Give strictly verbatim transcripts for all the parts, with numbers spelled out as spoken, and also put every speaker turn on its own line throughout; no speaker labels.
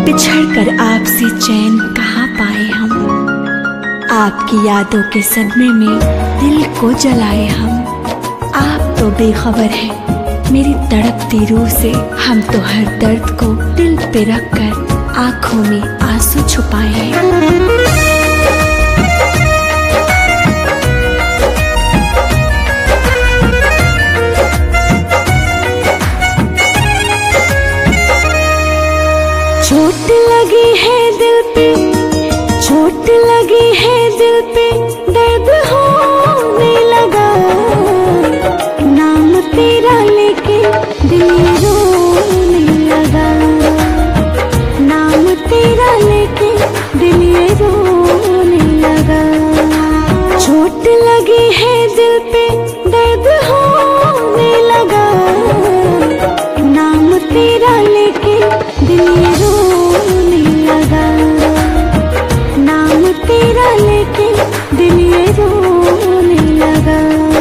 बिछड़ कर आपसे चैन कहाँ पाए हम, आपकी यादों के सदमे में दिल को जलाए हम। आप तो बेखबर हैं मेरी तड़पती रूह से, हम तो हर दर्द को दिल पे रख कर आंखों में आंसू छुपाए हैं। चोट लगी है दिल पे, चोट लगी है दिल पे, दर्द होने लगा। नाम तेरा लेके दिल रोने लगा, नाम तेरा लेके दिल रोने लगा। चोट लगी है दिल पे, दर्द होने लगा। नाम तेरा लेके दिल रोने लगा, नाम तेरा लेके दिल रोने लगा।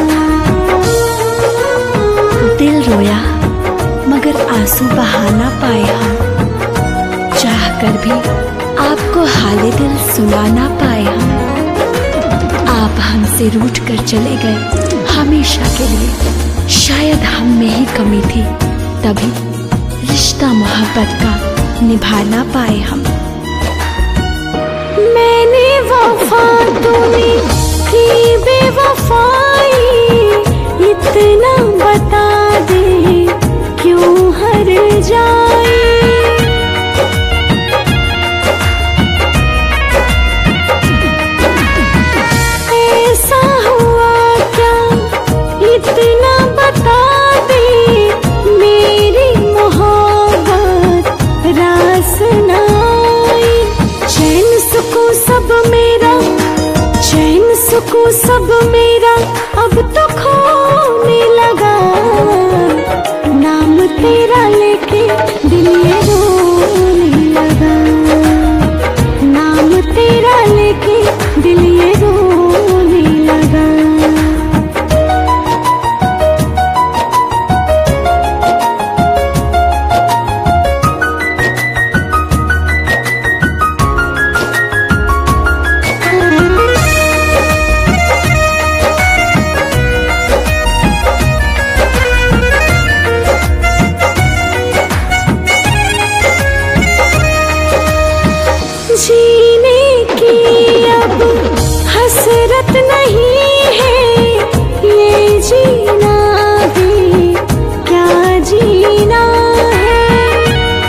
दिल रोया मगर आंसू बहा ना पाए हम, चाह कर भी आपको हाले दिल सुना ना पाए हम। आप हमसे रूठ कर चले गए हमेशा के लिए, शायद हम में ही कमी थी, तभी रिश्ता मोहब्बत का निभा ना पाए हम। मैंने वफा तूने की बेवफाई, इतना बता दे क्यों हर जाए। ऐसा हुआ क्या इतना बता दे, मेरी मोहब्बत रास न आई। चैन सुकून सब मेरा, चैन सुकून सब मेरा अब तो खोने लगा। नाम तेरा लेके दिल रोने लगा, नाम तेरा लेके दिल रोने लगा। जीने की अब हसरत नहीं है, ये जीना भी क्या जीना है।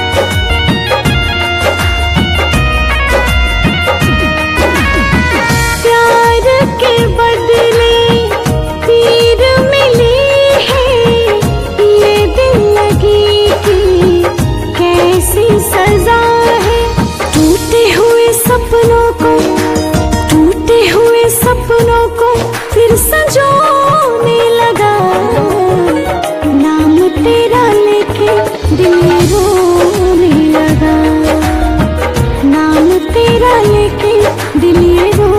प्यार के बदले तीर मिली है, ये दिल लगी की कैसी सजा है। टूटे हुए सपनों को, टूटे हुए सपनों को फिर संजोने लगा। नाम तेरा लेके दिल रोने लगा, नाम तेरा लेके दिल रोने